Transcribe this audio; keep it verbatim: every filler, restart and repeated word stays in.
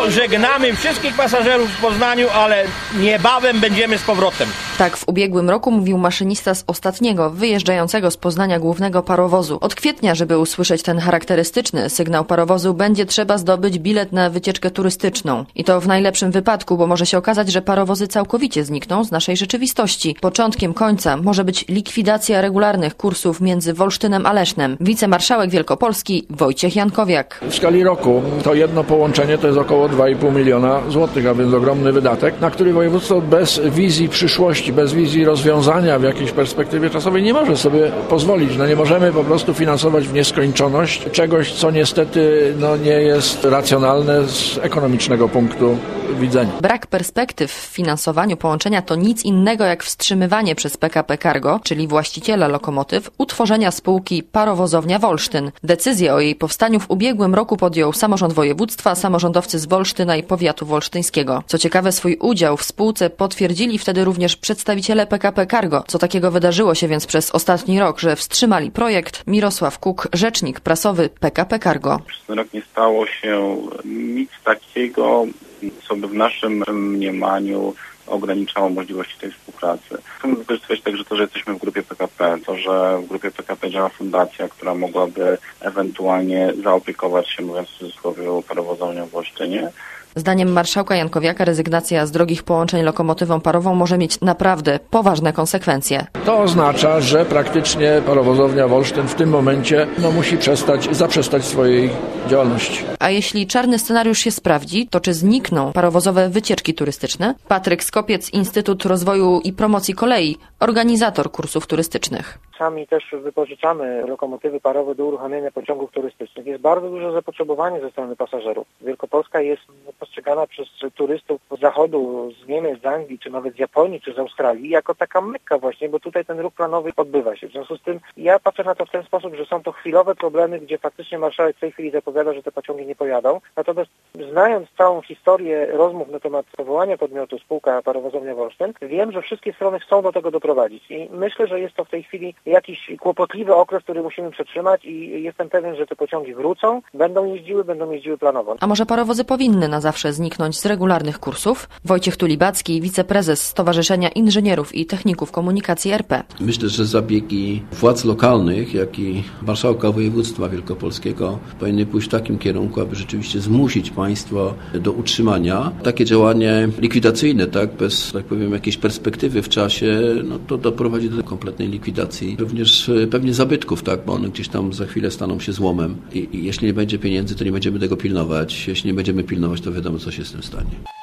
żegnamy wszystkich pasażerów w Poznaniu, ale niebawem będziemy z powrotem. Tak w ubiegłym roku mówił maszynista z ostatniego, wyjeżdżającego z Poznania głównego parowozu. Od kwietnia, żeby usłyszeć ten charakterystyczny sygnał parowozu, będzie trzeba zdobyć bilet na wycieczkę turystyczną. I to w najlepszym wypadku, bo może się okazać, że parowozy całkowicie znikną z naszej rzeczywistości. Początkiem końca może być likwidacja regularnych kursów między Wolsztynem a Lesznem. Wicemarszałek Wielkopolski Wojciech Jankowiak. W skali roku to jedno połączenie to jest około dwa i pół miliona złotych, a więc ogromny wydatek, na który województwo bez wizji przyszłości, bez wizji rozwiązania w jakiejś perspektywie czasowej nie może sobie pozwolić. No nie możemy po prostu finansować w nieskończoność czegoś, co niestety no, nie jest racjonalne z ekonomicznego punktu widzenia. Brak perspektyw w finansowaniu połączenia to nic innego jak wstrzymywanie przez P K P Cargo, czyli właściciela lokomotyw, utworzenia spółki Parowozownia Wolsztyn. Decyzję o jej powstaniu w ubiegłym roku podjął samorząd województwa, samorządowcy z Wolsztyna i powiatu wolsztyńskiego. Co ciekawe, swój udział w spółce potwierdzili wtedy również przedstawiciele P K P Cargo. Co takiego wydarzyło się więc przez ostatni rok, że wstrzymali projekt? Mirosław Kuk, rzecznik prasowy P K P Cargo. Przez ten rok nie stało się nic takiego, co by w naszym mniemaniu ograniczało możliwości tej współpracy. Chcemy wykorzystywać także to, że jesteśmy w grupie P K P, to, że w grupie P K P działa fundacja, która mogłaby ewentualnie zaopiekować się, mówiąc w cudzysłowie, parowozownią w Wolsztynie. Zdaniem marszałka Jankowiaka rezygnacja z drogich połączeń lokomotywą parową może mieć naprawdę poważne konsekwencje. To oznacza, że praktycznie parowozownia Wolsztyn w tym momencie no, musi przestać, zaprzestać swojej działalności. A jeśli czarny scenariusz się sprawdzi, to czy znikną parowozowe wycieczki turystyczne? Patryk Skopiec, Instytut Rozwoju i Promocji Kolei, organizator kursów turystycznych. Sami też wypożyczamy lokomotywy parowe do uruchamiania pociągów turystycznych. Jest bardzo duże zapotrzebowanie ze strony pasażerów. Wielkopolska jest postrzegana przez turystów z zachodu, z Niemiec, z Anglii, czy nawet z Japonii, czy z Australii, jako taka mekka właśnie, bo tutaj ten ruch planowy odbywa się. W związku z tym ja patrzę na to w ten sposób, że są to chwilowe problemy, gdzie faktycznie marszałek w tej chwili zapowiada, że te pociągi nie pojadą. Natomiast znając całą historię rozmów na temat powołania podmiotu spółka Parowozownia Wolsztyn, wiem, że wszystkie strony chcą do tego doprowadzić. I myślę, że jest to w tej chwili jakiś kłopotliwy okres, który musimy przetrzymać i jestem pewien, że te pociągi wrócą, będą jeździły, będą jeździły planowo. A może parowozy powinny na zawsze zniknąć z regularnych kursów? Wojciech Tulibacki, wiceprezes Stowarzyszenia Inżynierów i Techników Komunikacji R P. Myślę, że zabiegi władz lokalnych, jak i marszałka województwa wielkopolskiego powinny pójść w takim kierunku, aby rzeczywiście zmusić państwo do utrzymania. Takie działanie likwidacyjne, tak, bez, tak powiem, jakiejś perspektywy w czasie, no to doprowadzi do kompletnej likwidacji również pewnie zabytków, tak, bo one gdzieś tam za chwilę staną się złomem i, i jeśli nie będzie pieniędzy, to nie będziemy tego pilnować. Jeśli nie będziemy pilnować, to wiadomo, co się z tym stanie.